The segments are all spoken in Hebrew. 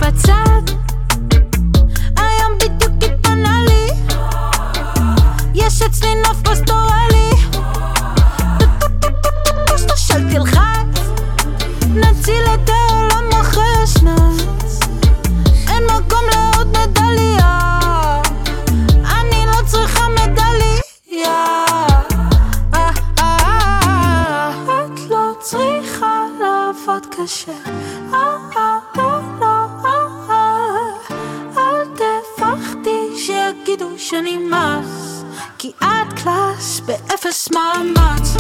בצד, היום בדיוק התפנה לי, יש אצלי נוף פסטורלי, שלתי לחץ, נציל את העולם אחרי השנץ, אין מקום לעוד מדליה, אני לא צריכה מדליה, את לא צריכה לעבוד קשה, אל תפחדי שיגידו שאני מס, כי את קלאס באפס מאמץ,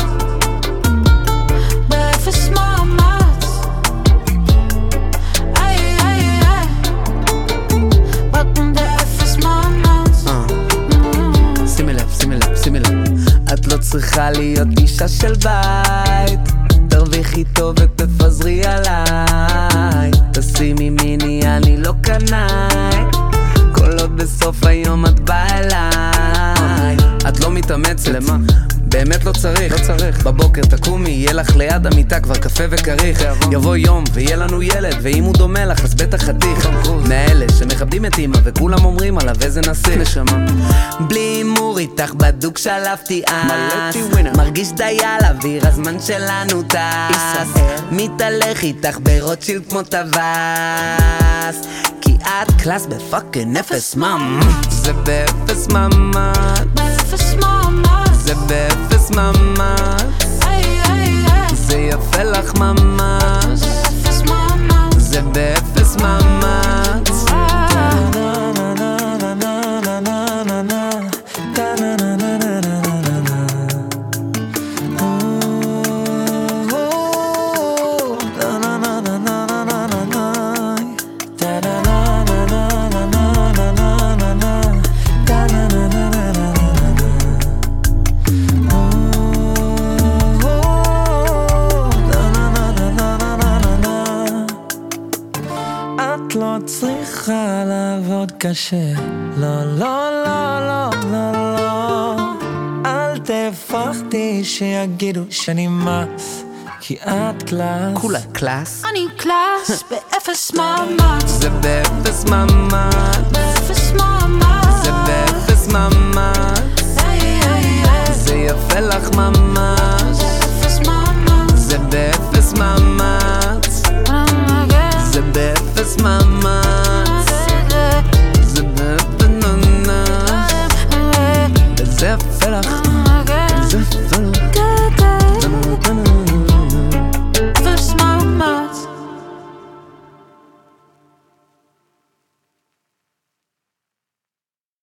באפס מאמץ, איי איי איי, רק באפס מאמץ. שימי לב, שימי לב, שימי לב, את לא צריכה להיות אישה של בית, תרוויחי טוב ותפזרי עליי, תשימי מיני אני לא קנאי, כל עוד בסוף היום את באה אליי, את לא מתאמצת, למה? באמת לא צריך, לא צריך. בבוקר תקומי, יהיה לך ליד המיטה כבר קפה וקריך, יבוא יום ויהיה לנו ילד, ואם הוא דומה לך אז בטח חתיך, מאלה שמכבדים את אמא וכולם אומרים עליו איזה נסיך, נשמה. בלי הימור איתך בדוק שלפתי אס, מרגיש די על אוויר הזמן שלנו טס, מתהלך איתך ברוטשילד כמו טווס, כי את קלאס בפאקינג אפס מאמץ, זה באפס מאמץ, באפס מאמץ, זה באפס מאמץ, זה יפה לך ממש, באפס מאמץ, זה באפס מאמץ. את לא צריכה לעבוד קשה, לא, לא, לא, לא, לא, לא, אל תפחדי שיגידו שאני מס, כי את קלאס, כולה קלאס, אני קלאס באפס מאמץ, זה באפס מאמץ, באפס מאמץ, זה באפס מאמץ, זה יפה לך ממש, באפס מאמץ, זה באפס מאמץ, זה באפס מאמץ.